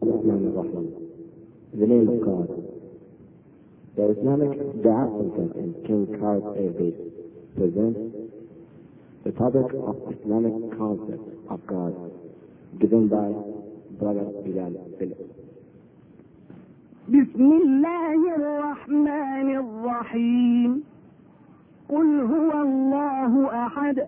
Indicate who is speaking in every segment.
Speaker 1: The name of God. The Islamic Da'at Center in King Khalid Air Base presents the topic of Islamic concept of God, given by Brother Bilal Phillips.
Speaker 2: بسم الله الرحمن الرحيم. قل هو الله أحد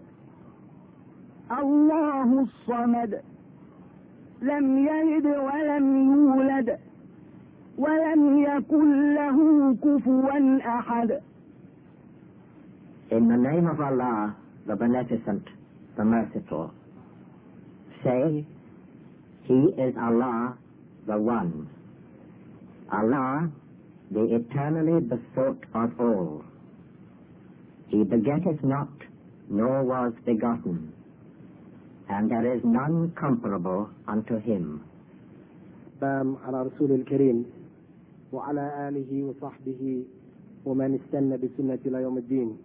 Speaker 2: الله الصمد لم يلد ولم يولد ولم يكن له كفوا أحد.
Speaker 3: In the name of Allah, the Beneficent, the Merciful. Say, He is Allah, the One. Allah, the eternally besought of all. He begetteth not, nor was begotten, and there is none comparable unto Him.
Speaker 4: على رسول الكريم وعلى آله وصحبه ومن استنى بسنة إلى يوم الدين.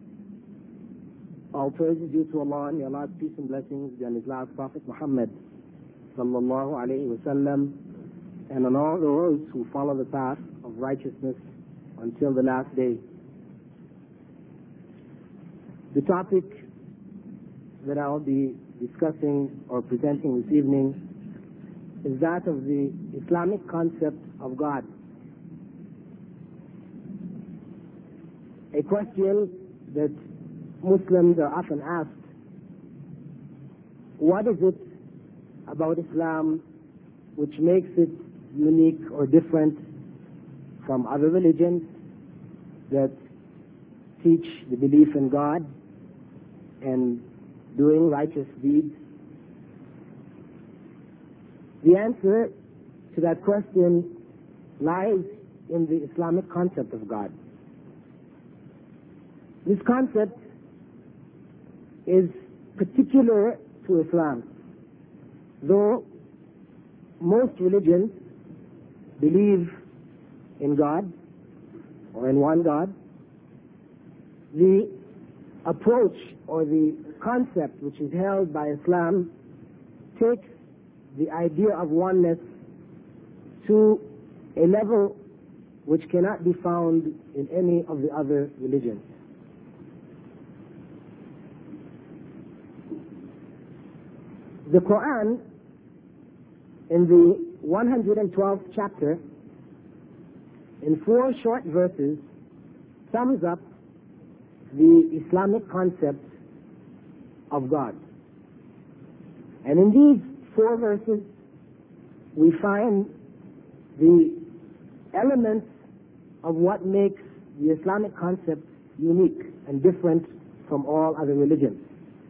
Speaker 4: All praise is due to Allah, and may Allah's peace and blessings be on His last Prophet Muhammad sallallahu alayhi wa sallam, and on all those who follow the path of righteousness until the last day. The topic that I'll be discussing or presenting this evening is that of the Islamic concept of God. A question that Muslims are often asked: what is it about Islam which makes it unique or different from other religions that teach the belief in God and doing righteous deeds? The answer to that question lies in the Islamic concept of God. This concept is particular to Islam, though most religions believe in God or in one God. The approach or the concept which is held by Islam takes the idea of oneness to a level which cannot be found in any of the other religions. The Quran, in the 112th chapter, in 4 short verses, sums up the Islamic concept of God. And in these 4 verses, we find the elements of what makes the Islamic concept unique and different from all other religions.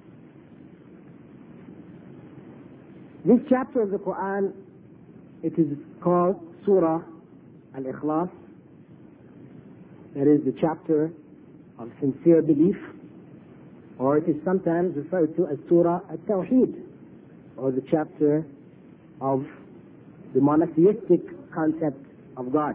Speaker 4: This chapter of the Quran, it is called Surah Al-Ikhlas. That is the chapter of sincere belief, or it is sometimes referred to as Surah Al-Tawheed, or the chapter of the monotheistic concept of God.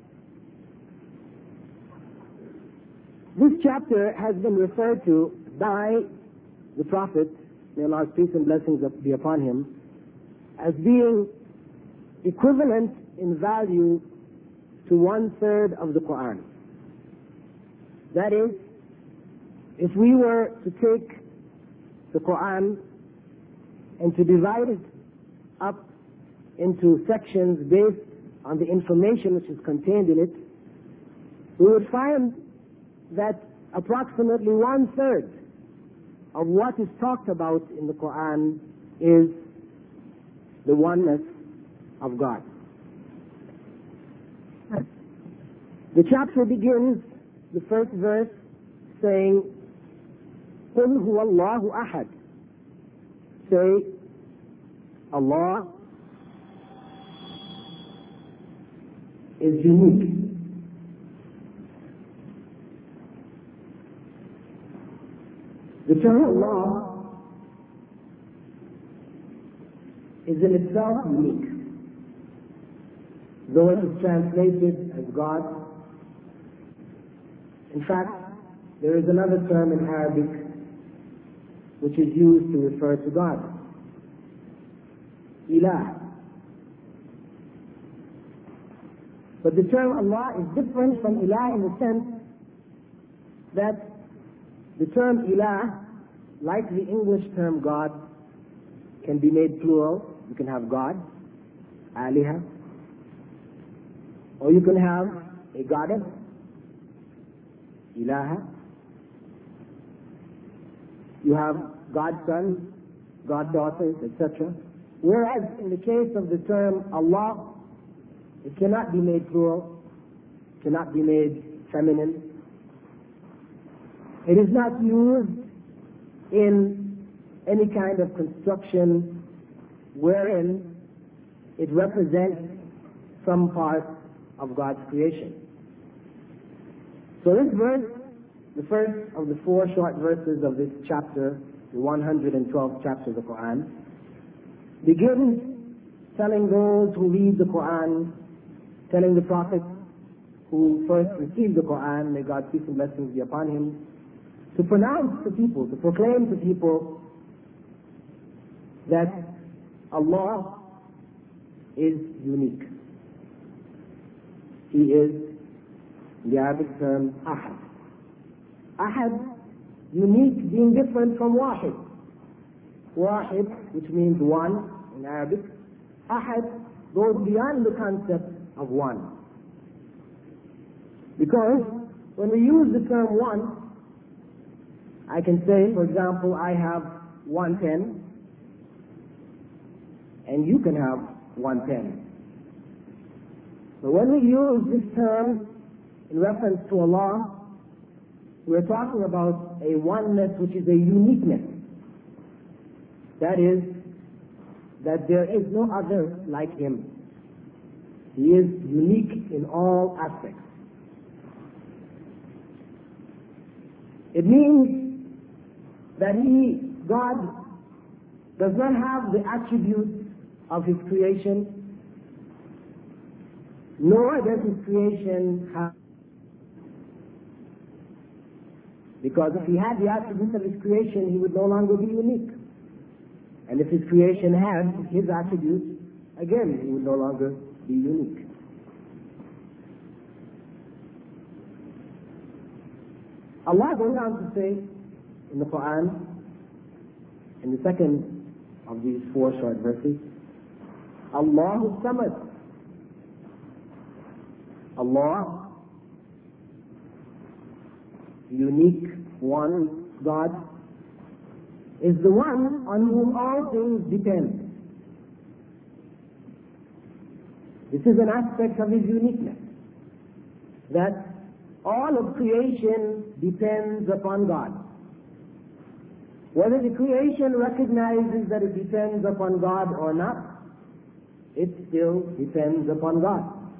Speaker 4: This chapter has been referred to by the Prophet, may Allah's peace and blessings be upon him, as being equivalent in value to 1/3 of the Quran. That is, if we were to take the Quran and to divide it up into sections based on the information which is contained in it, we would find that approximately 1/3 of what is talked about in the Quran is the oneness of God. The chapter begins, the first verse, saying, قُلْ هُوَ اللَّهُ أَحَدٌ. Say, Allah is unique. The term Allah is in itself unique. Though it is translated as God, in fact, there is another term in Arabic which is used to refer to God. Ilah. But the term Allah is different from Ilah in the sense that the term Ilah, like the English term God, can be made plural. You can have God, Aliha, or you can have a goddess, Ilaha. You have godsons, goddaughters, etc. Whereas in the case of the term Allah, it cannot be made plural, cannot be made feminine. It is not used in any kind of construction wherein it represents some part of God's creation. So this verse, the first of the 4 short verses of this chapter, the 112th chapter of the Quran, begins telling those who read the Quran, telling the Prophet who first received the Quran, may God's peace and blessings be upon him, to pronounce to people, to proclaim to people that Allah is unique. He is, in the Arabic term, Ahad. Ahad, unique, being different from Wahid. Wahid, which means one in Arabic. Ahad goes beyond the concept of one. Because when we use the term one, I can say, for example, I have 1 pen, and you can have 1 pen. But when we use this term in reference to Allah, we're talking about a oneness which is a uniqueness. That is, that there is no other like Him. He is unique in all aspects. It means that God, does not have the attributes of His creation, nor does His creation have. Because if He had the attributes of His creation, He would no longer be unique. And if His creation had His attributes, again, He would no longer be unique. Allah goes on to say in the Quran, in the second of these 4 short verses, Allahu Samad. Allah, the unique one, God, is the one on whom all things depend. This is an aspect of His uniqueness, that all of creation depends upon God. Whether the creation recognizes that it depends upon God or not, it still depends upon God.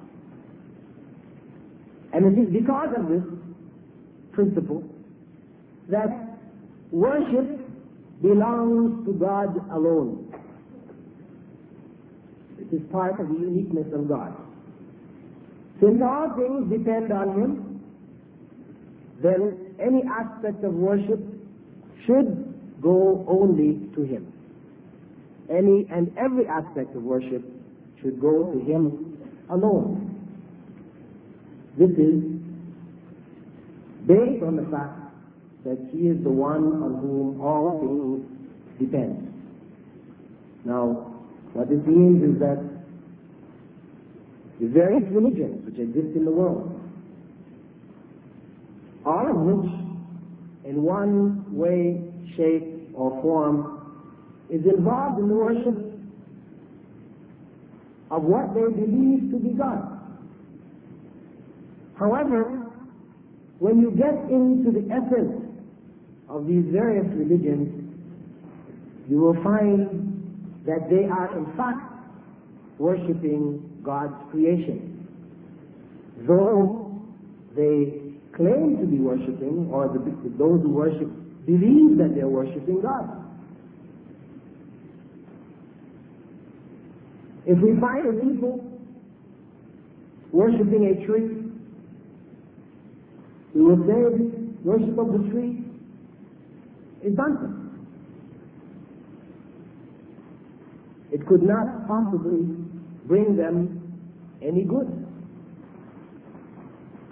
Speaker 4: And it is because of this principle that worship belongs to God alone. It is part of the uniqueness of God. Since all things depend on Him, then any aspect of worship should go only to Him. Any and every aspect of worship should go to Him alone. This is based on the fact that He is the one on whom all things depend. Now, what this means is that the various religions which exist in the world, all of which, in one way, shape, or form, is involved in the worship of what they believe to be God. However, when you get into the essence of these various religions, you will find that they are in fact worshipping God's creation. Though they claim to be worshipping, or those who worship believe that they're worshipping God. If we find a people worshipping a tree, we will say worship of the tree is nonsense. It could not possibly bring them any good.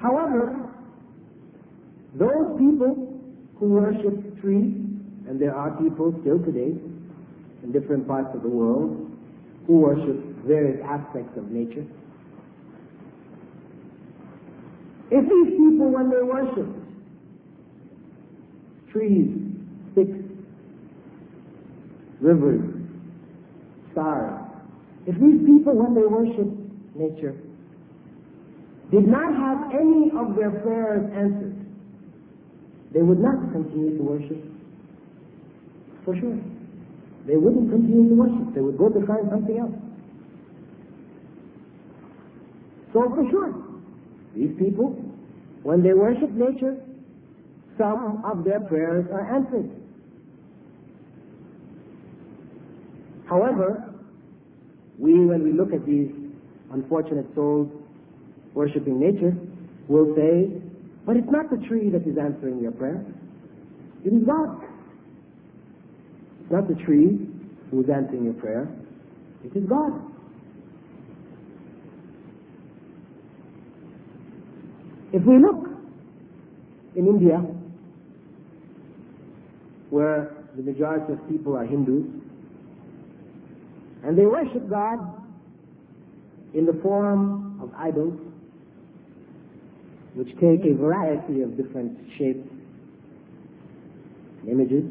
Speaker 4: However, those people who worship trees, and there are people still today in different parts of the world who worship various aspects of nature. If these people, when they worship trees, sticks, rivers, stars, if these people, when they worship nature, did not have any of their prayers answered, they would not continue to worship. For sure. They wouldn't continue to worship. They would go to find something else. So for sure, these people, when they worship nature, some of their prayers are answered. However, when we look at these unfortunate souls worshiping nature, we'll say, but it's not the tree that is answering your prayer. It is God. It's not the tree who is answering your prayer. It is God. If we look in India, where the majority of people are Hindus, and they worship God in the form of idols, which take a variety of different shapes, images.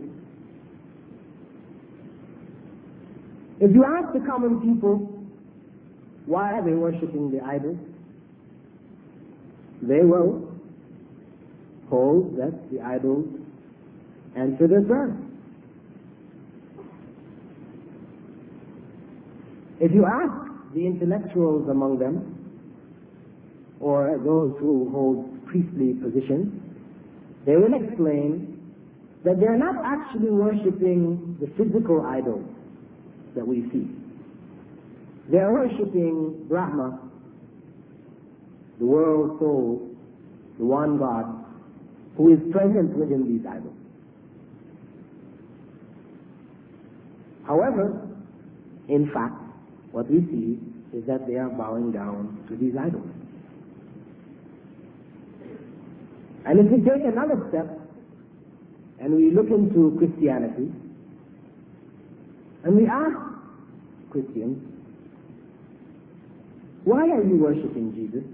Speaker 4: If you ask the common people, why are they worshipping the idols? They will hold that the idols answer their prayer. If you ask the intellectuals among them, or those who hold priestly positions, they will explain that they're not actually worshipping the physical idols that we see. They're worshipping Brahma, the world soul, the one God, who is present within these idols. However, in fact, what we see is that they are bowing down to these idols. And if we take another step and we look into Christianity and we ask Christians, why are you worshiping Jesus,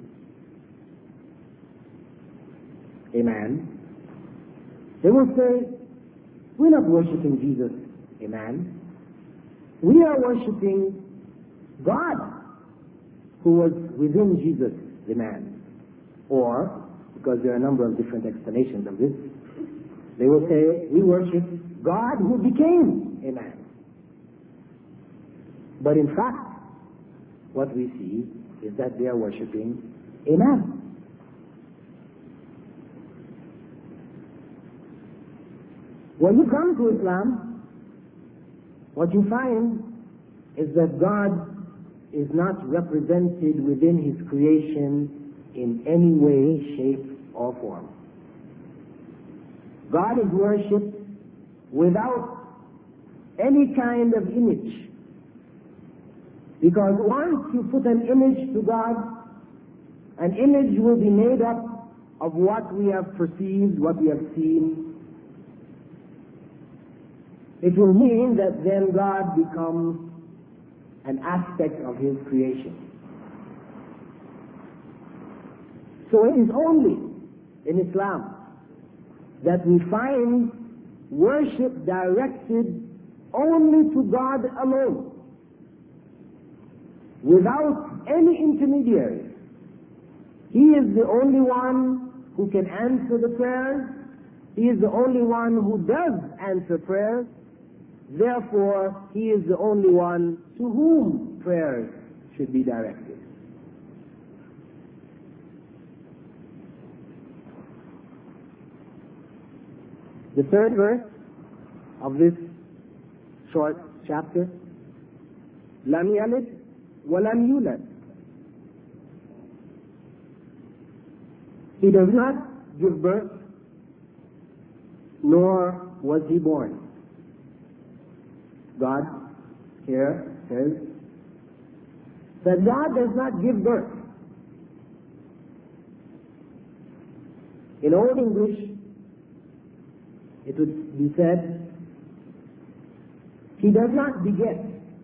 Speaker 4: a man? They will say, we're not worshiping Jesus, a man. We are worshiping God, who was within Jesus, the man. Or, because there are a number of different explanations of this, they will say, we worship God who became a man. But in fact, what we see is that they are worshiping a man. When you come to Islam, what you find is that God is not represented within His creation in any way, shape, or form. God is worshipped without any kind of image. Because once you put an image to God, an image will be made up of what we have perceived, what we have seen. It will mean that then God becomes an aspect of His creation. So it is only in Islam that we find worship directed only to God alone, without any intermediary. He is the only one who can answer the prayers. He is the only one who does answer prayers. Therefore, He is the only one to whom prayers should be directed. The third verse of this short chapter, لم يلد ولم يولد. He does not give birth, nor was He born. God here says that God does not give birth. In Old English, it would be said, he does not beget,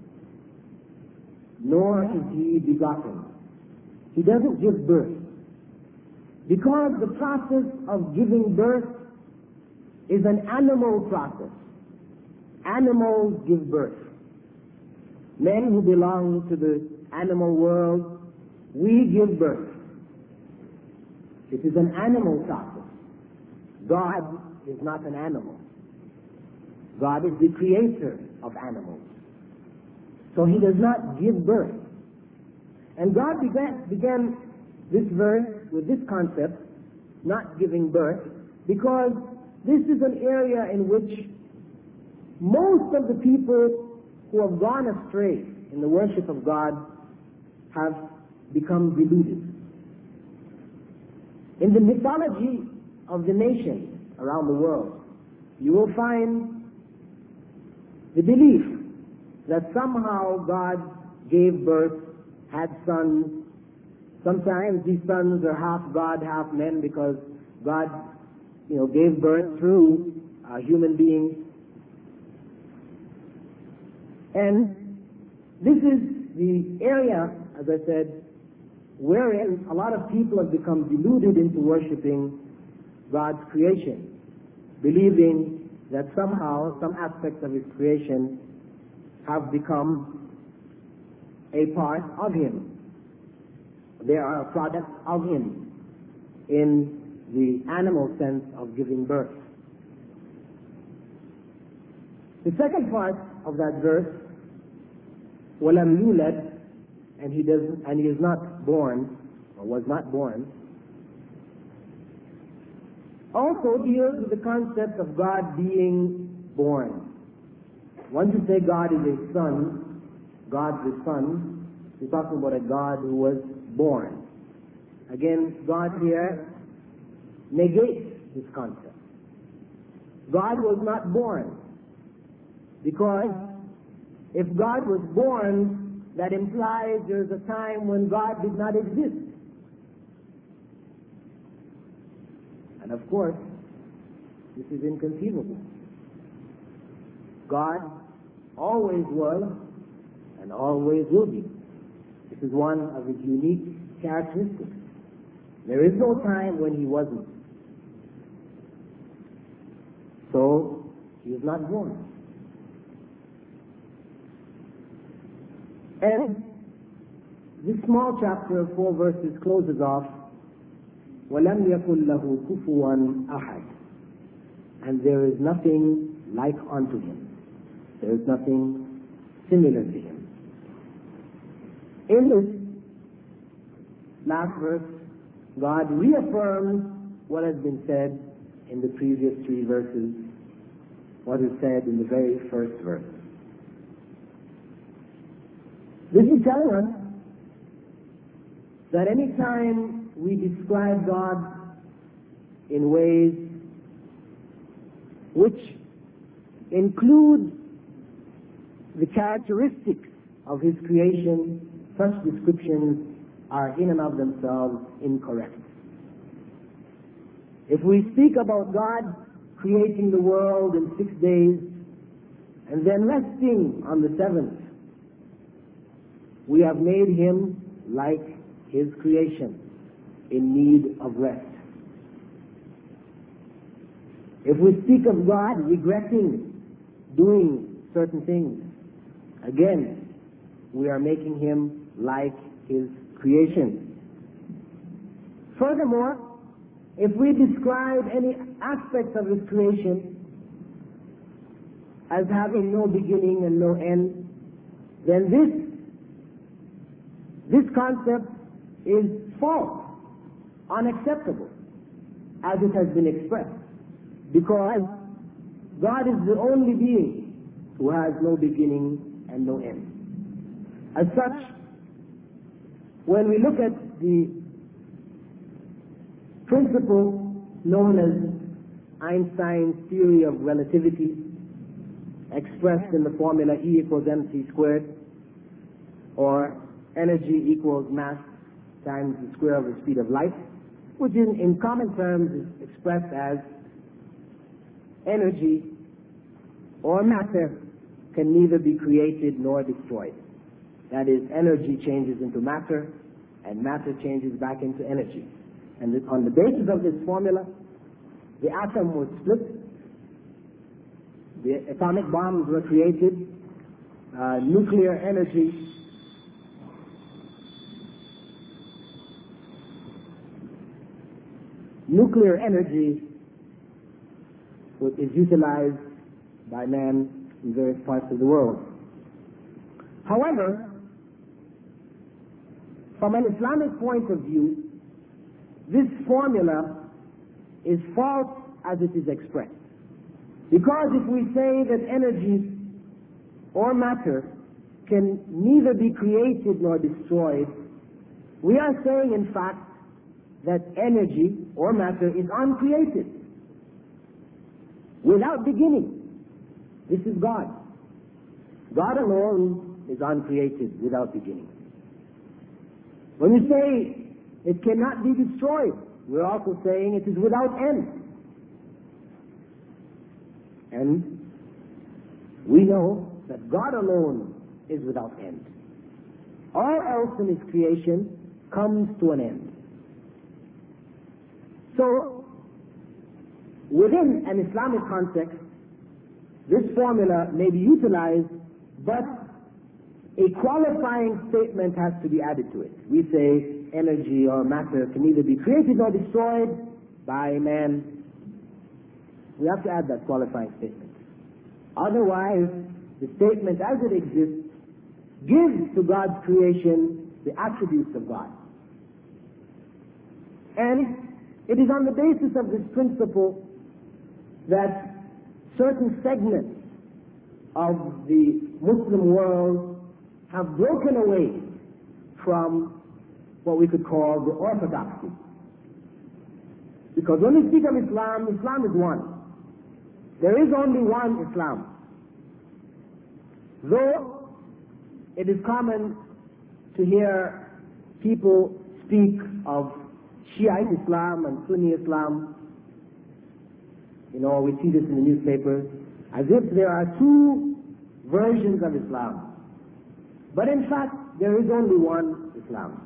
Speaker 4: nor is he begotten. He doesn't give birth. Because the process of giving birth is an animal process. Animals give birth. Men who belong to the animal world, we give birth. It is an animal process. God is not an animal. God is the creator of animals. So he does not give birth. And God began this verse with this concept, not giving birth, because this is an area in which most of the people who have gone astray in the worship of God have become deluded. In the mythology of the nations around the world, you will find the belief that somehow God gave birth, had sons. Sometimes these sons are half God, half men, because God, gave birth through human beings. And this is the area, as I said, wherein a lot of people have become deluded into worshiping God's creation, believing that somehow some aspects of his creation have become a part of him. They are a product of him in the animal sense of giving birth. The second part of that verse, وَلَمْ يُولَدْ, and he is not born, or was not born, also deals with the concept of God being born. Once you say God is a son, God's a son, you're talking about a God who was born. Again, God here negates this concept. God was not born, because if God was born, that implies there's a time when God did not exist. And of course, this is inconceivable. God always was and always will be. This is one of his unique characteristics. There is no time when he wasn't. So, he is not born. And this small chapter of 4 verses closes off, وَلَمْ يَكُنْ لَهُ كُفُوًا أَحَدٌ, and there is nothing like unto him. There is nothing similar to him. In this last verse, God reaffirms what has been said in the previous 3 verses, what is said in the very first verse. This is telling us that any time we describe God in ways which include the characteristics of his creation, such descriptions are in and of themselves incorrect. If we speak about God creating the world in 6 days and then resting on the 7th, we have made him like his creation, in need of rest. If we speak of God regretting doing certain things, again, we are making him like his creation. Furthermore, if we describe any aspect of his creation as having no beginning and no end, then this concept is false, unacceptable, as it has been expressed, because God is the only being who has no beginning and no end. As such, when we look at the principle known as Einstein's theory of relativity, expressed in the formula E equals mc squared, or energy equals mass times the square of the speed of light, which in common terms is expressed as energy or matter can neither be created nor destroyed. That is, energy changes into matter, and matter changes back into energy. And on the basis of this formula, the atom was split, the atomic bombs were created, nuclear energy is utilized by man in various parts of the world. However, from an Islamic point of view, this formula is false as it is expressed. Because if we say that energy or matter can neither be created nor destroyed, we are saying, in fact, that energy or matter is uncreated, without beginning. This is God. God alone is uncreated, without beginning. When we say it cannot be destroyed, we're also saying it is without end. And we know that God alone is without end. All else in His creation comes to an end. So, within an Islamic context, this formula may be utilized, but a qualifying statement has to be added to it. We say energy or matter can neither be created nor destroyed by man. We have to add that qualifying statement. Otherwise, the statement as it exists gives to God's creation the attributes of God. And it is on the basis of this principle that certain segments of the Muslim world have broken away from what we could call the orthodoxy. Because when we speak of Islam, Islam is one. There is only one Islam. Though it is common to hear people speak of Shiite Islam and Sunni Islam, you know, we see this in the newspapers, as if there are two versions of Islam. But in fact, there is only one Islam.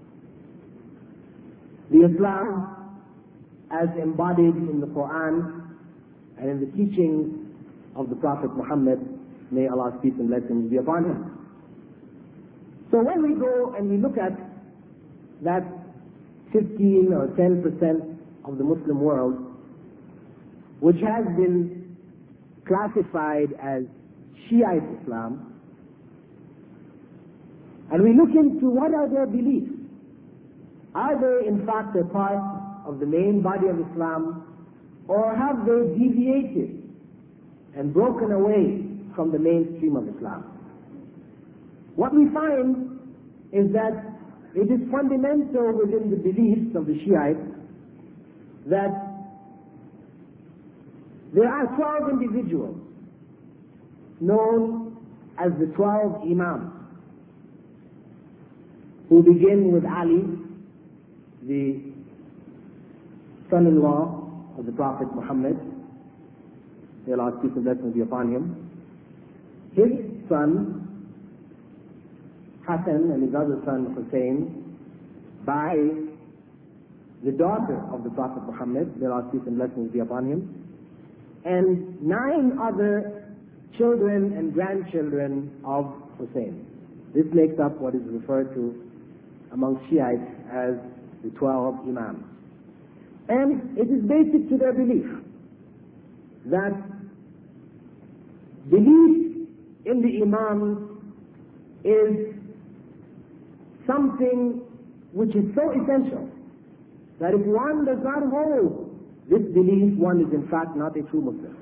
Speaker 4: The Islam as embodied in the Quran and in the teachings of the Prophet Muhammad, may Allah's peace and blessings be upon him. So when we go and we look at that 15 or 10% of the Muslim world, which has been classified as Shiite Islam, and we look into what are their beliefs. Are they in fact a part of the main body of Islam, or have they deviated and broken away from the mainstream of Islam? What we find is that it is fundamental within the beliefs of the Shiites that there are 12 individuals known as the 12 Imams, who begin with Ali, the son-in-law of the Prophet Muhammad, may Allah's peace and blessings be upon him, his son Hassan and his other son Hussein, by the daughter of the Prophet Muhammad, may Allah's peace and blessings be upon him, and 9 other children and grandchildren of Hussein. This makes up what is referred to among Shiites as the 12 Imams. And it is basic to their belief that belief in the Imams is something which is so essential that if one does not hold this belief, one is in fact not a true Muslim.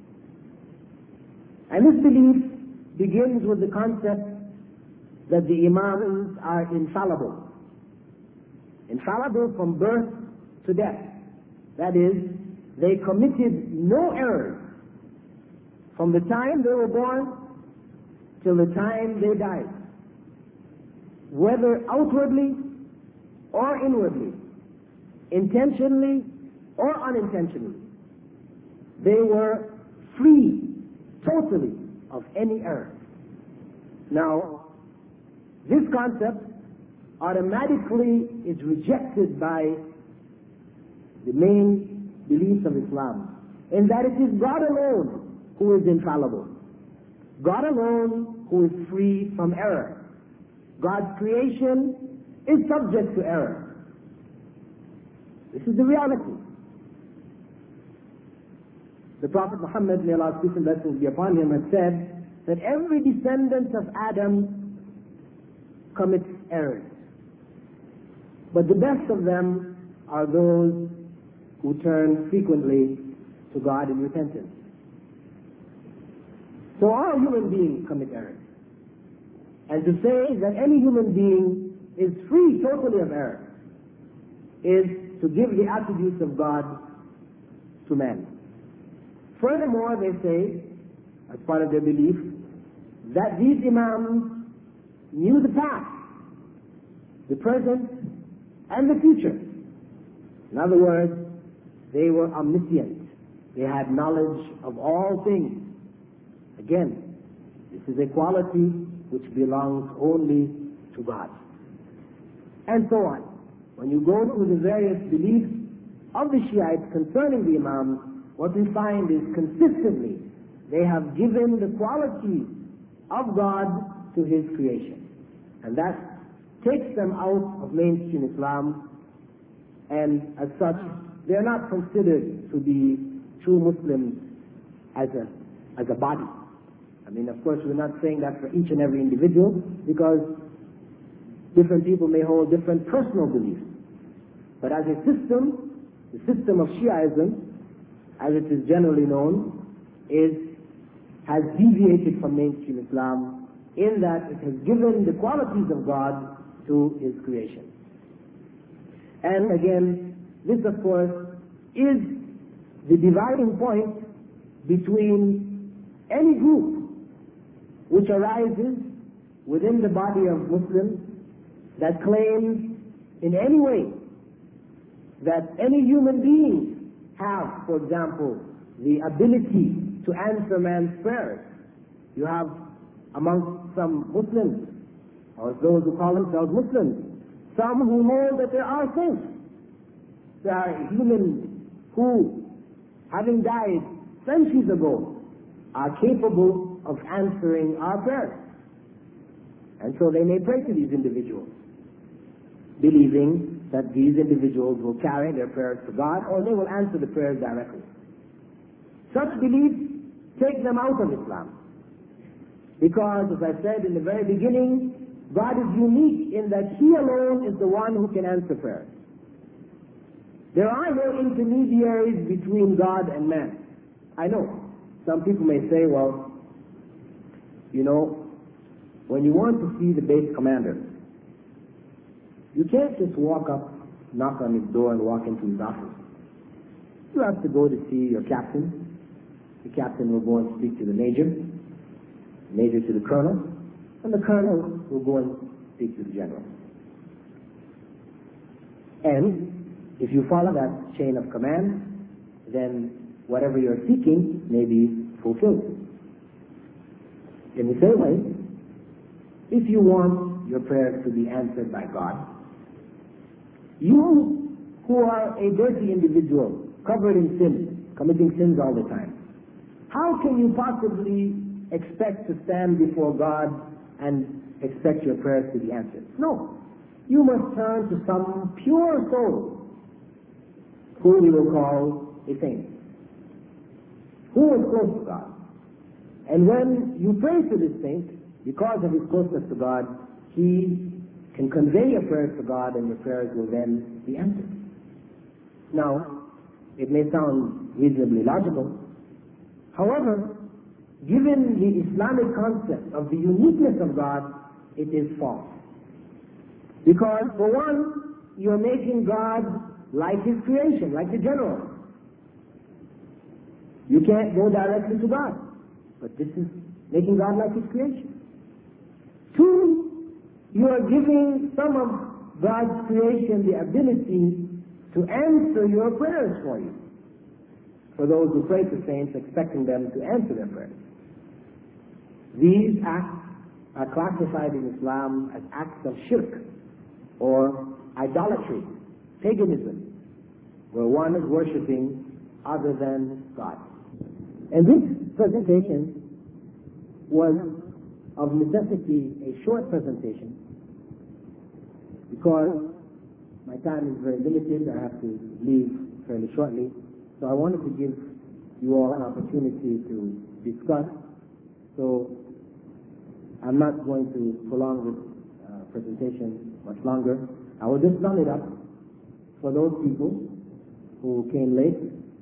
Speaker 4: And this belief begins with the concept that the Imams are infallible. Infallible from birth to death. That is, they committed no errors from the time they were born till the time they died. Whether outwardly or inwardly, intentionally or unintentionally. They were free totally of any error. Now, this concept automatically is rejected by the main beliefs of Islam, in that it is God alone who is infallible. God alone who is free from error. God's creation is subject to error. This is the reality. The Prophet Muhammad, may Allah's peace and blessings be upon him, has said that every descendant of Adam commits errors. But the best of them are those who turn frequently to God in repentance. So all human beings commit errors. And to say that any human being is free totally of error is to give the attributes of God to man. Furthermore, they say, as part of their belief, that these imams knew the past, the present, and the future. In other words, they were omniscient. They had knowledge of all things. Again, this is a quality which belongs only to God. And so on. When you go through the various beliefs of the Shiites concerning the imams, what we find is consistently they have given the qualities of God to His creation. And that takes them out of mainstream Islam, and as such, they are not considered to be true Muslims as a body. I mean, of course, we're not saying that for each and every individual, because different people may hold different personal beliefs. But as a system, the system of Shiaism, as it is generally known, has deviated from mainstream Islam in that it has given the qualities of God to His creation. And again, this of course is the dividing point between any group which arises within the body of Muslims that claims in any way that any human beings have, for example, the ability to answer man's prayers. You have amongst some Muslims, or those who call themselves Muslims, some who hold that there are saints. There are humans who, having died centuries ago, are capable of answering our prayers. And so they may pray to these individuals, believing that these individuals will carry their prayers to God, or they will answer the prayers directly. Such beliefs take them out of Islam. Because, as I said in the very beginning, God is unique in that He alone is the one who can answer prayers. There are no intermediaries between God and man. I know. Some people may say, well, you know, when you want to see the base commander, you can't just walk up, knock on his door, and walk into his office. You have to go to see your captain. The captain will go and speak to the major to the colonel, and the colonel will go and speak to the general. And if you follow that chain of command, then whatever you're seeking may be fulfilled. In the same way, if you want your prayers to be answered by God, you who are a dirty individual, covered in sin, committing sins all the time, how can you possibly expect to stand before God and expect your prayers to be answered? No. You must turn to some pure soul, whom we will call a saint, who is close to God. And when you pray to this saint, because of his closeness to God, he can convey your prayers to God, and your prayers will then be answered. Now, it may sound reasonably logical. However, given the Islamic concept of the uniqueness of God, it is false. Because, for one, you're making God like His creation, like the general. You can't go directly to God, but this is making God like His creation. Two, you are giving some of God's creation the ability to answer your prayers for you. For those who pray to saints, expecting them to answer their prayers. These acts are classified in Islam as acts of shirk or idolatry, paganism, where one is worshipping other than God. And this presentation was of necessity a short presentation because my time is very limited. I have to leave fairly shortly. So I wanted to give you all an opportunity to discuss. So I'm not going to prolong this presentation much longer. I will just sum it up for those people who came late.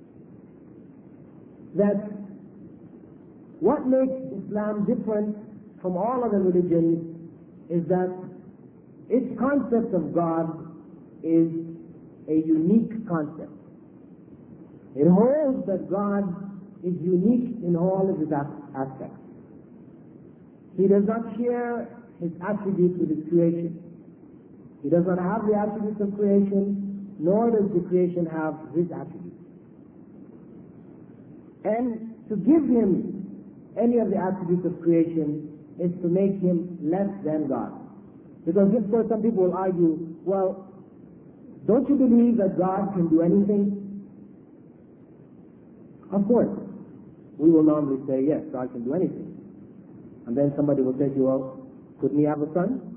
Speaker 4: That what makes Islam different from all other religions is that its concept of God is a unique concept. It holds that God is unique in all of his aspects. He does not share his attributes with his creation. He does not have the attributes of creation, nor does the creation have his attributes. And to give him any of the attributes of creation is to make him less than God. Because of course some people will argue, well, don't you believe that God can do anything? Of course. We will normally say, yes, God can do anything. And then somebody will say to you, well, couldn't he have a son?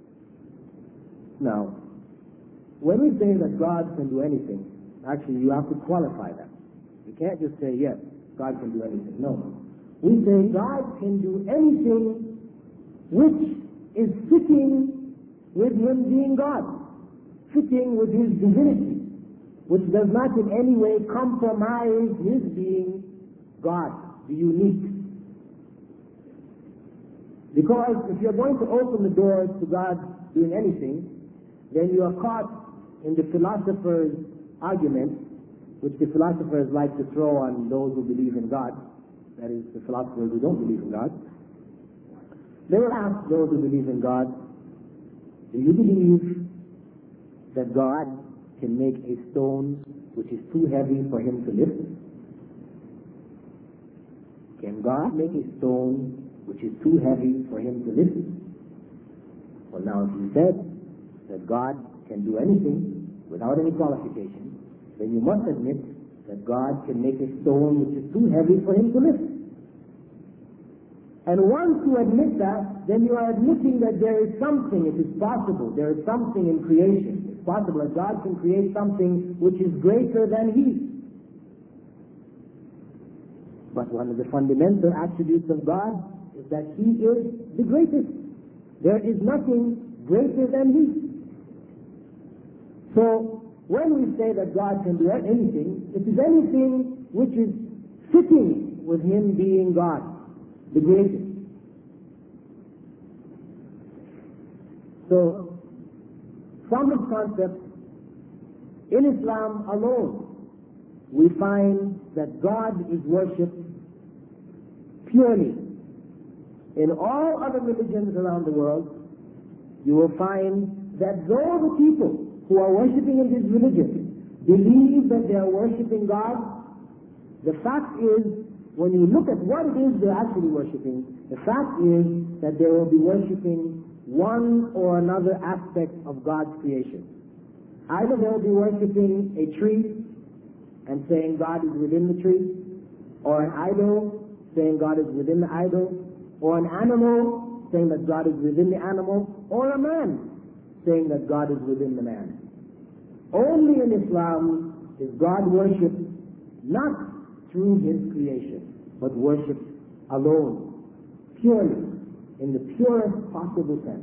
Speaker 4: Now, when we say that God can do anything, actually you have to qualify that. You can't just say, yes, God can do anything. No. We say God can do anything which is fitting with him being God, fitting with his divinity, which does not in any way compromise his being God, the unique. Because if you're going to open the doors to God doing anything, then you are caught in the philosopher's argument, which the philosophers like to throw on those who believe in God. That is, the philosophers who don't believe in God. They will ask those who believe in God, do you believe that God can make a stone which is too heavy for him to lift? Can God make a stone which is too heavy for him to lift? Well, now if you said that God can do anything without any qualification, then you must admit that God can make a stone which is too heavy for him to lift. And once you admit that, then you are admitting that there is something, it is possible, there is something in creation. It's possible that God can create something which is greater than he. But one of the fundamental attributes of God is that he is the greatest. There is nothing greater than he. So, when we say that God can do anything, it is anything which is fitting with him being God, the greatest. So, from this concept, in Islam alone, we find that God is worshipped purely. In all other religions around the world, you will find that though the people who are worshipping in this religion believe that they are worshipping God, the fact is, when you look at what it is they're actually worshipping, the fact is that they will be worshipping one or another aspect of God's creation. Either they'll be worshipping a tree and saying God is within the tree, or an idol saying God is within the idol, or an animal saying that God is within the animal, or a man saying that God is within the man. Only in Islam is God worshipped not through his creation, but worshipped alone, purely, in the purest possible sense.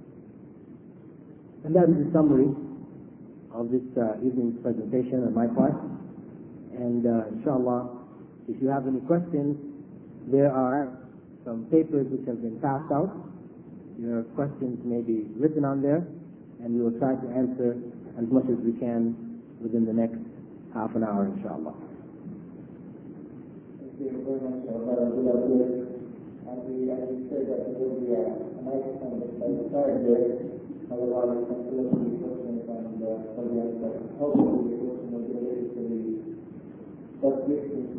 Speaker 4: And that is the summary of this evening's presentation on my part. And inshallah, if you have any questions, there are some papers which have been passed out. Your questions may be written on there, and we will try to answer as much as we can within the next half an hour, inshallah.
Speaker 5: Thank you very much. As we said, that there will be a microphone that will start here. Otherwise, some questions and hopefully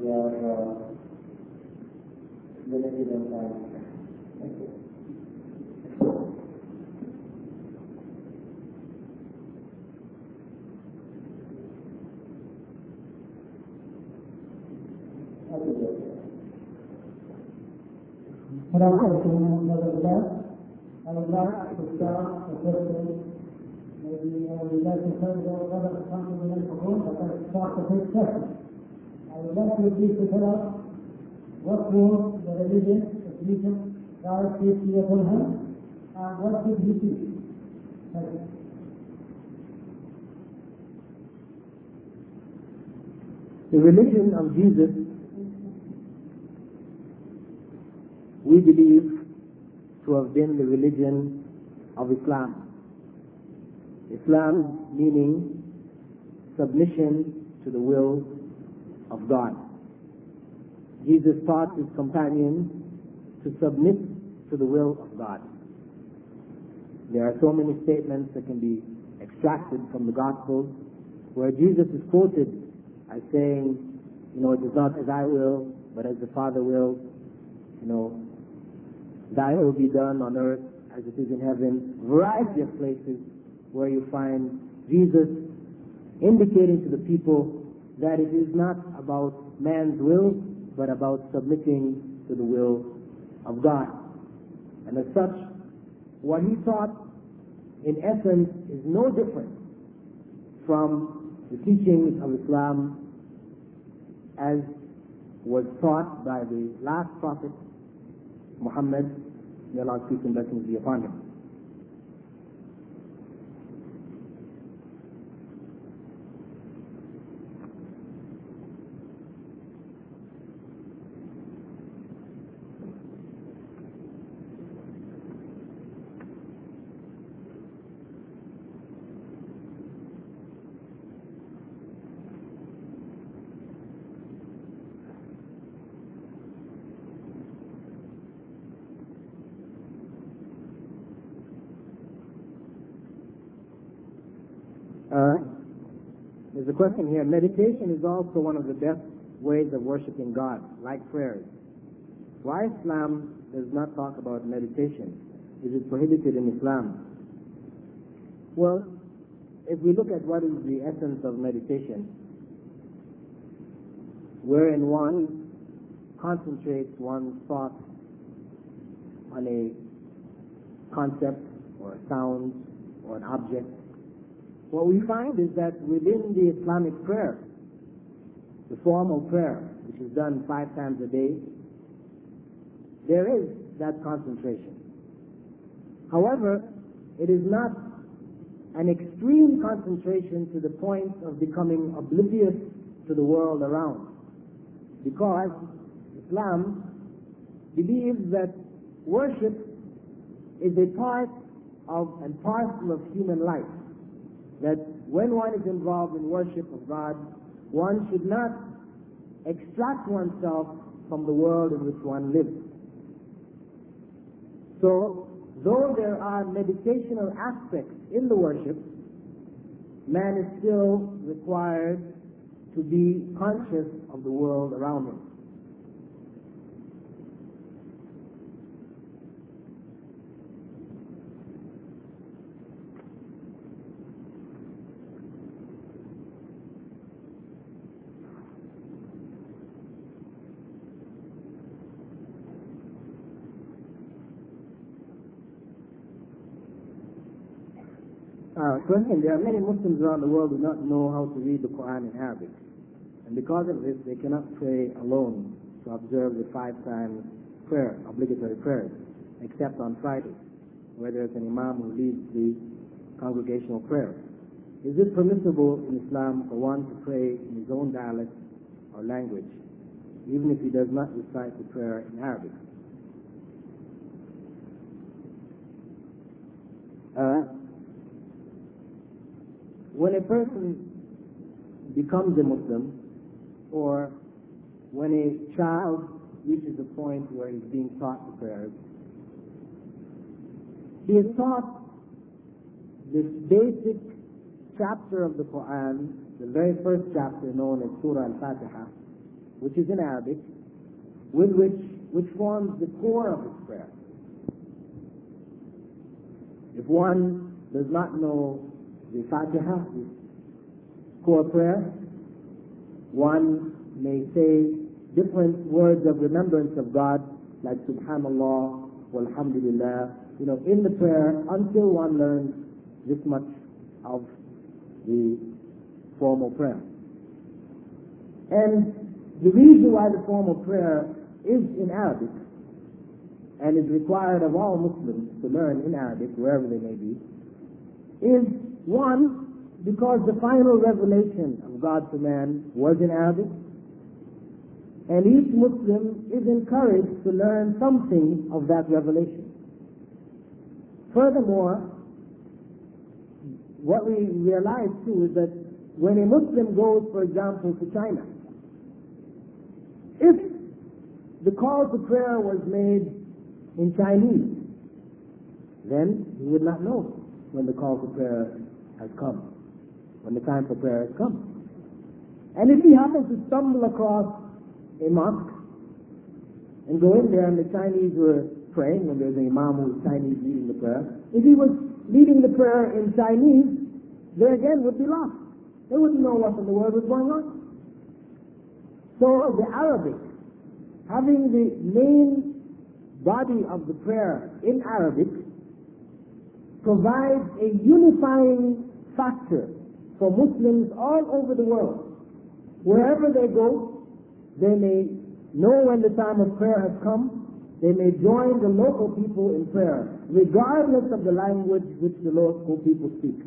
Speaker 5: we are limited in time. Thank you.
Speaker 6: السلام عليكم ورحمة الله. I would like to start the question. Maybe I would like to tell you whether something in the room, but I start the first question. I would like you please to tell us what was the religion of Jesus Christ, peace be upon him, and what did he teach? Thank you.
Speaker 4: The religion of Jesus, we believe to have been the religion of Islam. Islam meaning submission to the will of God. Jesus taught his companions to submit to the will of God. There are so many statements that can be extracted from the Gospels where Jesus is quoted as saying, it is not as I will, but as the Father wills. Thy will be done on earth as it is in heaven. Variety of places where you find Jesus indicating to the people that it is not about man's will, but about submitting to the will of God. And as such, what he taught, in essence, is no different from the teachings of Islam as was taught by the last prophet, Muhammad, may Allah's peace and blessings be upon him. There's a question here. Meditation is also one of the best ways of worshiping God, like prayers. Why Islam does not talk about meditation? Is it prohibited in Islam? Well, if we look at what is the essence of meditation, wherein one concentrates one's thoughts on a concept or a sound or an object, what we find is that within the Islamic prayer, the formal prayer, which is done 5 times a day, there is that concentration. However, it is not an extreme concentration to the point of becoming oblivious to the world around, because Islam believes that worship is a part of and parcel of human life. That when one is involved in worship of God, one should not extract oneself from the world in which one lives. So, though there are meditational aspects in the worship, man is still required to be conscious of the world around him. Question, there are many Muslims around the world who do not know how to read the Quran in Arabic. And because of this, they cannot pray alone to observe the 5 times prayer, obligatory prayers, except on Friday, where there is an imam who leads the congregational prayer. Is it permissible in Islam for one to pray in his own dialect or language, even if he does not recite the prayer in Arabic? When a person becomes a Muslim, or when a child reaches a point where he's being taught the prayers, he is taught this basic chapter of the Quran, the very first chapter known as Surah Al-Fatiha, which is in Arabic, which forms the core of his prayer. If one does not know the Fatiha, the core prayer, one may say different words of remembrance of God, like Subhanallah, Walhamdulillah, in the prayer until one learns this much of the formal prayer. And the reason why the formal prayer is in Arabic and is required of all Muslims to learn in Arabic, wherever they may be, is one, because the final revelation of God to man was in Arabic, and each Muslim is encouraged to learn something of that revelation. Furthermore, what we realize too is that when a Muslim goes, for example, to China, if the call to prayer was made in Chinese, then he would not know when the call to prayer has come, when the time for prayer has come. And if he happens to stumble across a mosque and go in there and the Chinese were praying, when there's an imam who is Chinese leading the prayer, if he was leading the prayer in Chinese, they again would be lost. They wouldn't know what in the world was going on. So the Arabic, having the main body of the prayer in Arabic, provides a unifying factor for Muslims all over the world. Wherever they go, they may know when the time of prayer has come. They may join the local people in prayer, regardless of the language which the local people speak.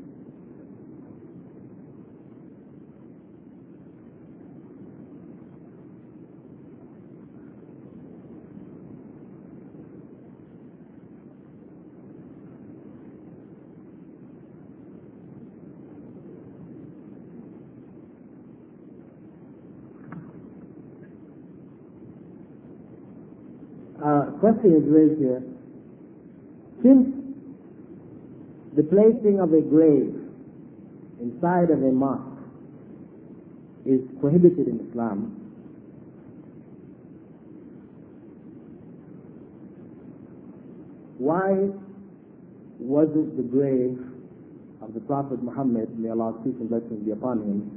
Speaker 4: Question is raised here. Since the placing of a grave inside of a mosque is prohibited in Islam, why wasn't the grave of the Prophet Muhammad, may Allah's peace and blessings be upon him,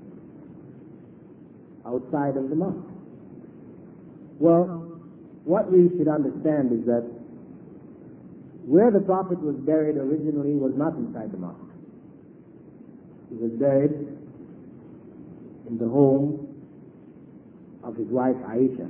Speaker 4: outside of the mosque? Well, what we should understand is that where the Prophet was buried originally was not inside the mosque. He was buried in the home of his wife Aisha.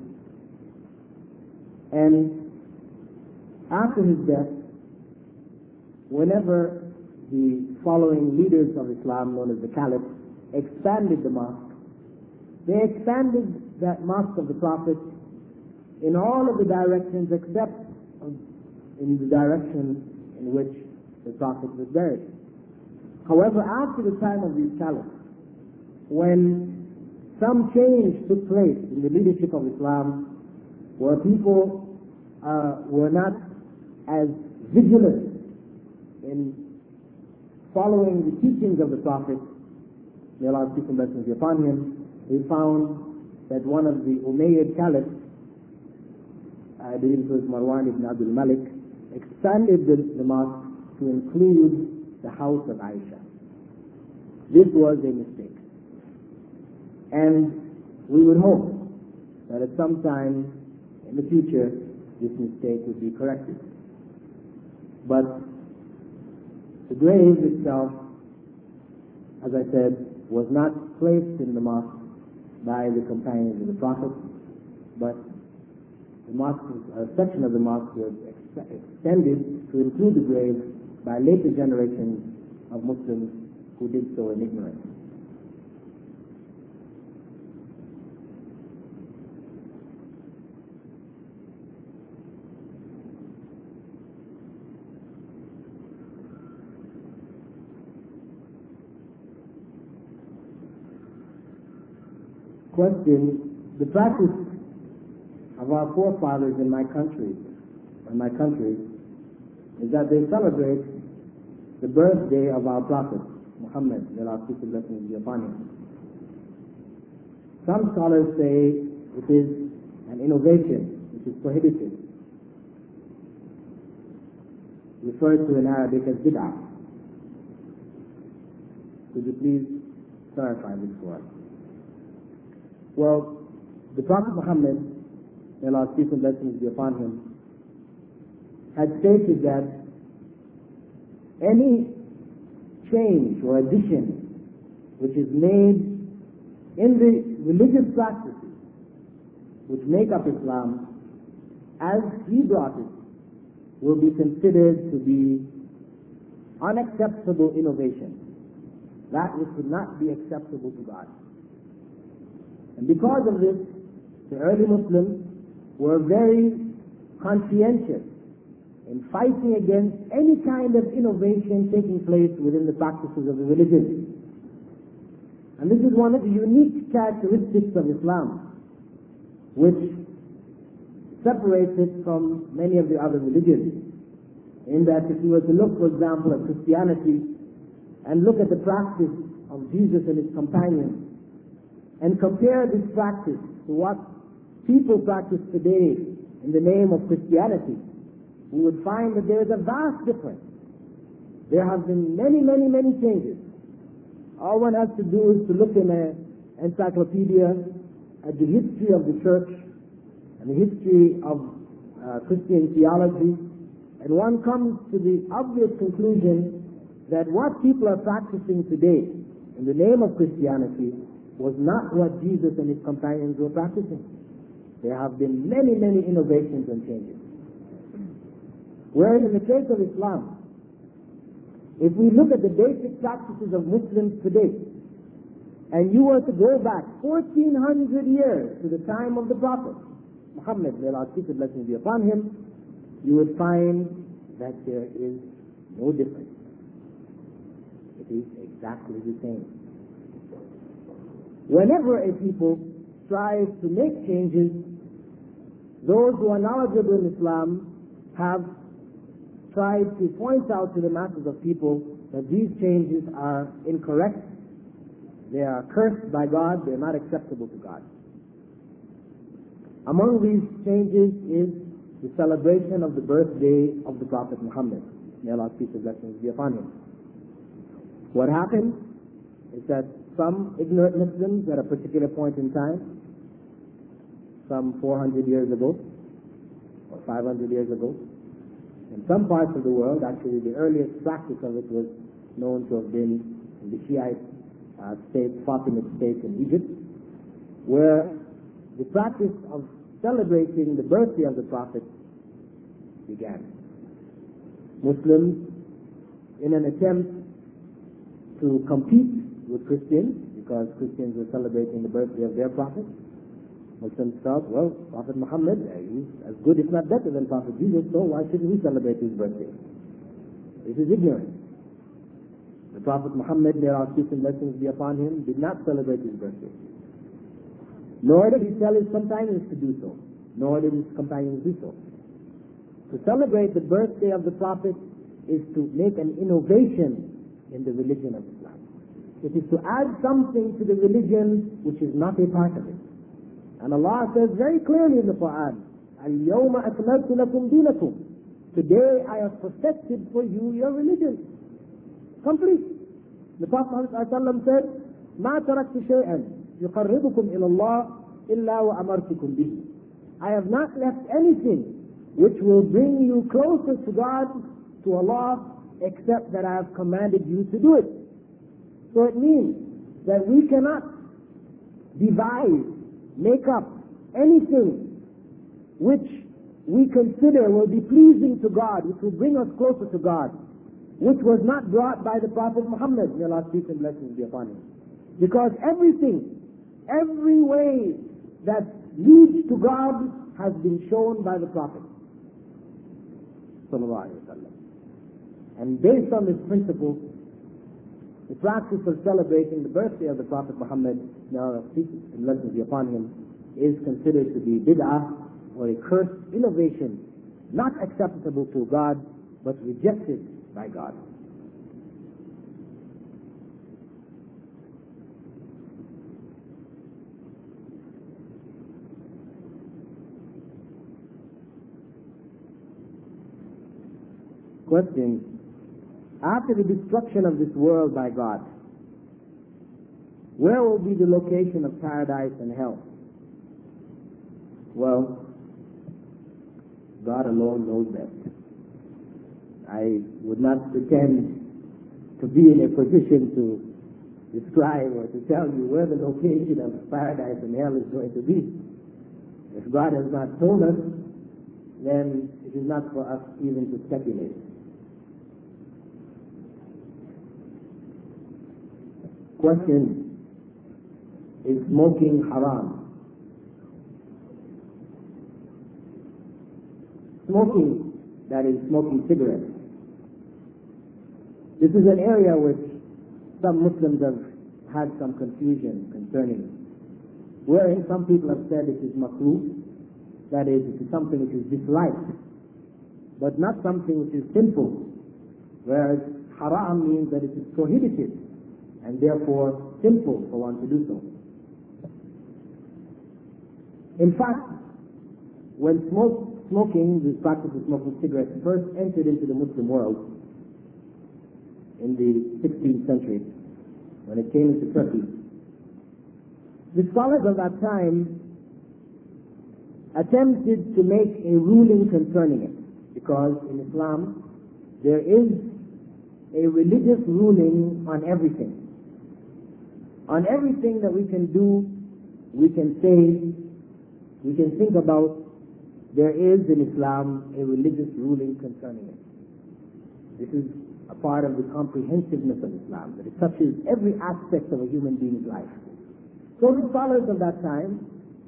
Speaker 4: And after his death, whenever the following leaders of Islam, known as the Caliphs, expanded the mosque, they expanded that mosque of the Prophet in all of the directions except in the direction in which the Prophet was buried. However, after the time of these caliphs, when some change took place in the leadership of Islam, where people were not as vigilant in following the teachings of the Prophet, may Allah's peace and blessings be upon him, we found that one of the Umayyad caliphs, I believe it was Marwan ibn Abdul Malik, expanded the mosque to include the house of Aisha. This was a mistake. And we would hope that at some time in the future this mistake would be corrected. But the grave itself, as I said, was not placed in the mosque by the companions of the Prophet, but the mosque, a section of the mosque was extended to include the grave by later generations of Muslims who did so in ignorance. Question: the practice of our forefathers in my country, is that they celebrate the birthday of our Prophet, Muhammad, may Allah's peace and blessings be upon him. Some scholars say It is an innovation which is prohibited, referred to in Arabic as bid'ah. Could you please clarify this for us? Well, the Prophet Muhammad, may Allah's peace and blessings be upon him, had stated that any change or addition which is made in the religious practices which make up Islam, as he brought it, will be considered to be unacceptable innovation. That which would not be acceptable to God. And because of this, the early Muslims were very conscientious in fighting against any kind of innovation taking place within the practices of the religion. And this is one of the unique characteristics of Islam, which separates it from many of the other religions. In that if you were to look, for example, at Christianity and look at the practice of Jesus and his companions and compare this practice to what people practice today in the name of Christianity, we would find that there is a vast difference. There have been many, many, many changes. All one has to do is to look in an encyclopedia at the history of the church and the history of Christian theology, and one comes to the obvious conclusion that what people are practicing today in the name of Christianity was not what Jesus and his companions were practicing. There have been many, many innovations and changes. Whereas in the case of Islam, if we look at the basic practices of Muslims today, and you were to go back 1400 years to the time of the Prophet Muhammad, may Allah's peace and blessings be upon him, you would find that there is no difference. It is exactly the same. Whenever a people strive to make changes, those who are knowledgeable in Islam have tried to point out to the masses of people that these changes are incorrect, they are cursed by God, they are not acceptable to God. Among these changes is the celebration of the birthday of the Prophet Muhammad. May Allah's peace and blessings be upon him. What happened is that some ignorant Muslims at a particular point in time, some 400 years ago, or 500 years ago, in some parts of the world, actually the earliest practice of it was known to have been in the Shiite state, Fatimid state in Egypt, where the practice of celebrating the birthday of the Prophet began. Muslims, in an attempt to compete with Christians, because Christians were celebrating the birthday of their Prophet, Muslims thought, well, Prophet Muhammad, he's as good if not better than Prophet Jesus, so why shouldn't we celebrate his birthday? This is ignorance. The Prophet Muhammad, may Allah's peace and blessings be upon him, did not celebrate his birthday. Nor did he tell his companions to do so. Nor did his companions do so. To celebrate the birthday of the Prophet is to make an innovation in the religion of Islam. It is to add something to the religion which is not a part of it. And Allah says very clearly in the Quran, الْيَوْمَ أَكْمَلْتُ لَكُمْ دِينَكُمْ. Today I have perfected for you your religion. Complete. The Prophet ﷺ said, مَا تَرَكْتُ شَيْئًا يُقَرِّبُكُمْ إِلَى اللَّهِ إِلَّا وَأَمَرْتُكُمْ بِهِ. I have not left anything which will bring you closer to God, to Allah, except that I have commanded you to do it. So it means that we cannot devise, make up anything which we consider will be pleasing to God, which will bring us closer to God, which was not brought by the Prophet Muhammad, may Allah's peace and blessings be upon him. Because everything, every way that leads to God has been shown by the Prophet sallallahu alaihi wasallam. And based on this principle, the practice of celebrating the birthday of the Prophet Muhammad, may Allah's peace and blessings be upon him, is considered to be bid'ah, or a cursed innovation, not acceptable to God, but rejected by God. question, after the destruction of this world by God, where will be the location of paradise and hell? Well, God alone knows best. I would not pretend to be in a position to describe or to tell you where the location of paradise and hell is going to be. If God has not told us, then it is not for us even to speculate. Question, is smoking haram? Smoking, that is smoking cigarettes. This is an area which some Muslims have had some confusion concerning, wherein some people have said it is makruh, that is, it is something which is disliked, but not something which is sinful, whereas haram means that it is prohibited and therefore sinful for one to do so. In fact, when smoking, this practice of smoking cigarettes first entered into the Muslim world in the 16th century, when it came into Turkey, the scholars of that time attempted to make a ruling concerning it, because in Islam there is a religious ruling on everything. On everything that we can do, we can say, we can think about, there is in Islam a religious ruling concerning it. This is a part of the comprehensiveness of Islam, that it touches every aspect of a human being's life. So the scholars of that time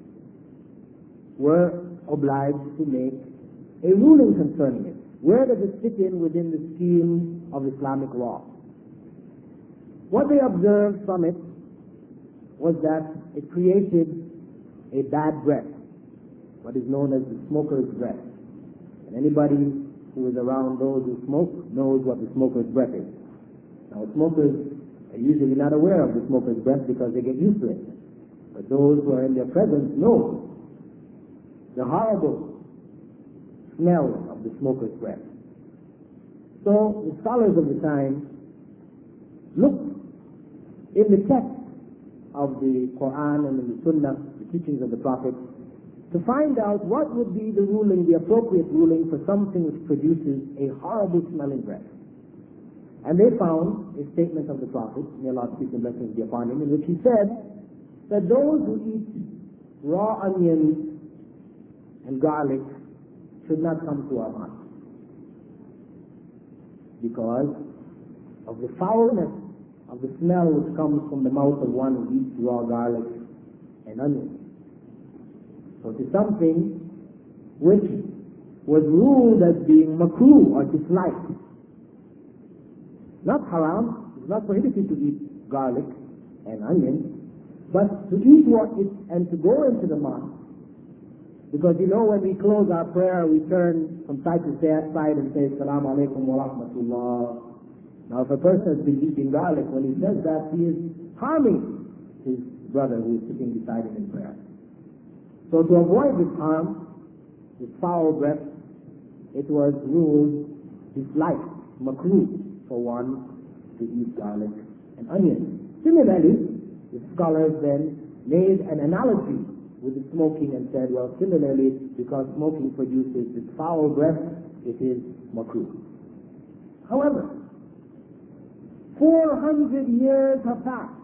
Speaker 4: were obliged to make a ruling concerning it. Where does it fit in within the scheme of Islamic law? What they observed from it was that it created a bad breath, what is known as the smoker's breath. And anybody who is around those who smoke knows what the smoker's breath is. Now, smokers are usually not aware of the smoker's breath because they get used to it. But those who are in their presence know the horrible smell of the smoker's breath. So the scholars of the time looked in the text of the Quran and in the Sunnah, the teachings of the Prophet, to find out what would be the ruling, the appropriate ruling for something which produces a horrible smelling breath. And they found a statement of the Prophet, may Allah's peace and blessings be upon him, in which he said that those who eat raw onions and garlic should not come to our mosque because of the foulness of the smell which comes from the mouth of one who eats raw garlic and onions. So it is something which was ruled as being makruh or disliked. Not haram, it's not prohibited to eat garlic and onions, but to eat and to go into the mosque. Because you know, when we close our prayer, we turn from side to side and say, Assalamu alaikum wa rahmatullah. Now, if a person has been eating garlic, when he says that, he is harming his brother who is sitting beside him in prayer. So to avoid this harm, this foul breath, it was ruled disliked, makruh, for one to eat garlic and onions. Similarly, the scholars then made an analogy with the smoking and said, well, similarly, because smoking produces this foul breath, it is makruh. However, 400 years have passed,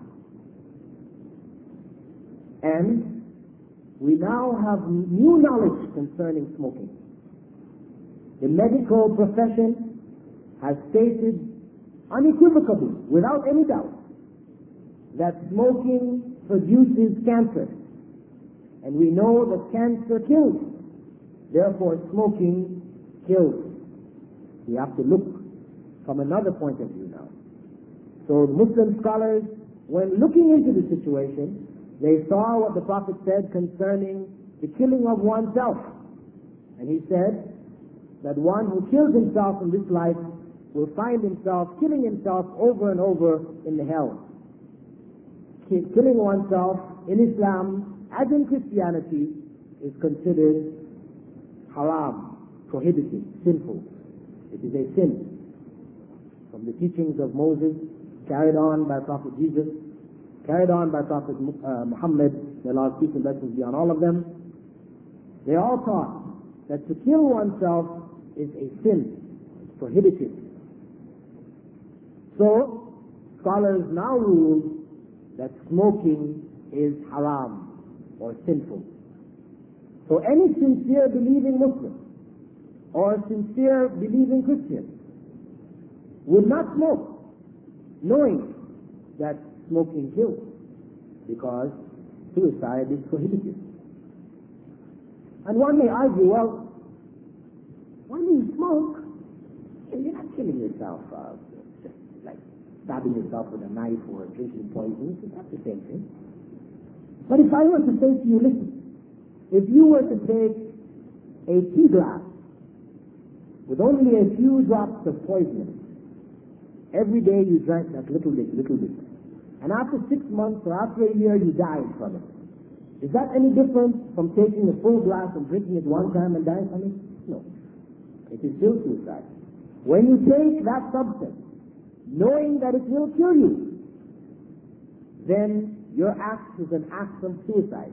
Speaker 4: and we now have new knowledge concerning smoking. The medical profession has stated unequivocally, without any doubt, that smoking produces cancer. And we know that cancer kills. Therefore, smoking kills. We have to look from another point of view now. So the Muslim scholars, when looking into the situation, they saw what the Prophet said concerning the killing of oneself. And he said that one who kills himself in this life will find himself killing himself over and over in the hell. Killing oneself in Islam, as in Christianity, is considered haram, prohibited, sinful. It is a sin. From the teachings of Moses, carried on by Prophet Jesus, carried on by Prophet Muhammad, may Allah's peace and blessings be on all of them, they all taught that to kill oneself is a sin, prohibited. So, scholars now rule that smoking is haram or sinful. So any sincere believing Muslim or sincere believing Christian would not smoke, knowing that smoking kills, because suicide is prohibited. And one may argue, well, when you smoke, you're not killing yourself, just like stabbing yourself with a knife or drinking poison. It's not the same thing. But if I were to say to you, listen, if you were to take a tea glass with only a few drops of poison, every day you drank that little bit, and after 6 months or after a year you died from it, is that any different from taking a full glass and drinking it one time and dying from it? No. It is still suicide. When you take that substance, knowing that it will kill you, then your act is an act of suicide.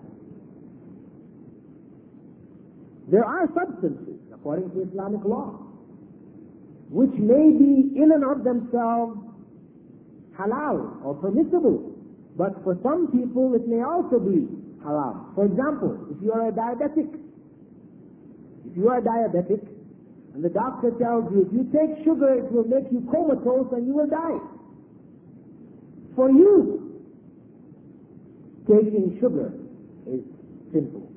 Speaker 4: There are substances, according to Islamic law, which may be in and of themselves halal or permissible, but for some people it may also be haram. For example, if you are a diabetic, and the doctor tells you if you take sugar it will make you comatose and you will die. For you, taking sugar is sinful.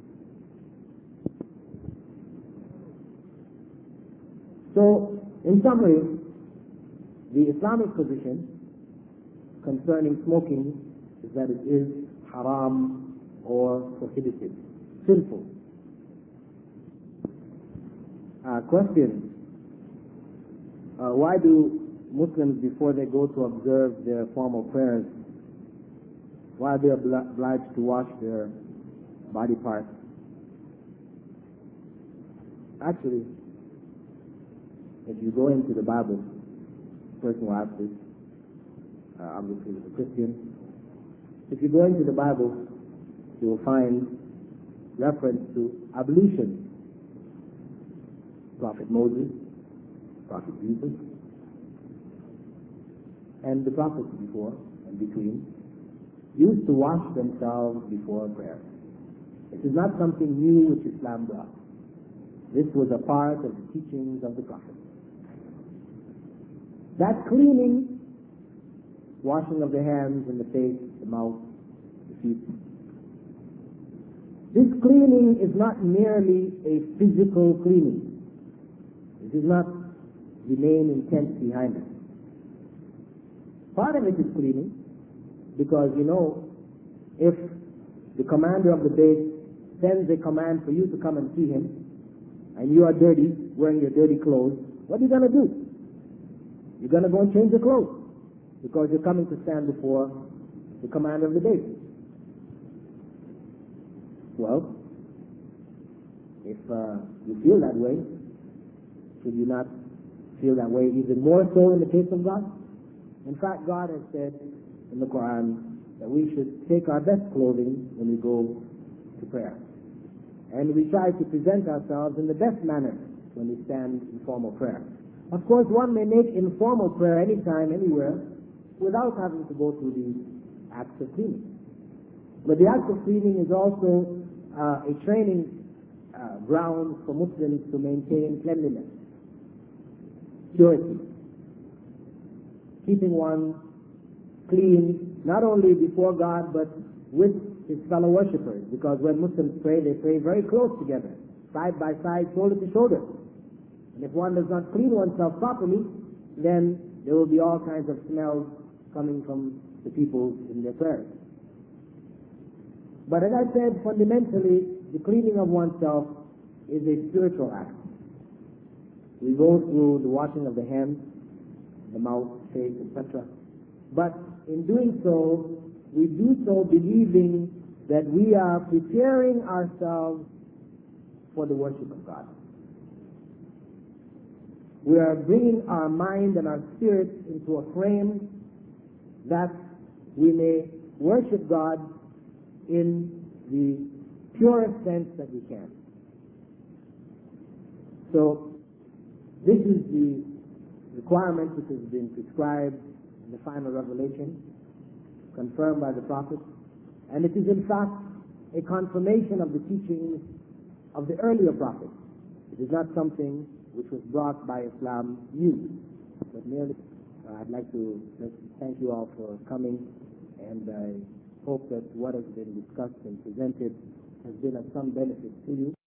Speaker 4: So, in summary, the Islamic position concerning smoking is that it is haram or prohibited, sinful. Question. Why do Muslims, before they go to observe their formal prayers, why are they obliged to wash their body parts? Actually, if you go into the Bible, the person who asked this, obviously was a Christian. If you go into the Bible, you will find reference to ablution. Prophet Moses, Prophet Jesus, and the prophets before and between used to wash themselves before prayer. It is not something new which Islam brought. This was a part of the teachings of the Prophet. That cleaning, washing of the hands and the face, the mouth, the feet, this cleaning is not merely a physical cleaning. This is not the main intent behind it. Part of it is cleaning, because if the commander of the base sends a command for you to come and see him, and you are dirty, wearing your dirty clothes, what are you going to do? You're going to go and change your clothes, because you're coming to stand before the commander of the base. Well, if you feel that way, should you not feel that way even more so in the case of God? In fact, God has said in the Quran that we should take our best clothing when we go to prayer. And we try to present ourselves in the best manner when we stand in formal prayer. Of course, one may make informal prayer anytime, anywhere, without having to go through the acts of cleaning. But the act of cleaning is also a training ground for Muslims to maintain cleanliness, purity, keeping one clean, not only before God, but with his fellow worshippers. Because when Muslims pray, they pray very close together, side by side, shoulder to shoulder. And if one does not clean oneself properly, then there will be all kinds of smells coming from the people in their prayers. But as I said, fundamentally, the cleaning of oneself is a spiritual act. We go through the washing of the hands, the mouth, face, etc. But in doing so, we do so believing that we are preparing ourselves for the worship of God. we are bringing our mind and our spirit into a frame that we may worship God in the purest sense that we can. So, this is the requirement which has been prescribed in the final revelation, confirmed by the Prophet, and it is in fact a confirmation of the teachings of the earlier prophets. It is not something which was brought by Islam new, but merely I'd like to thank you all for coming, and I hope that what has been discussed and presented has been of some benefit to you.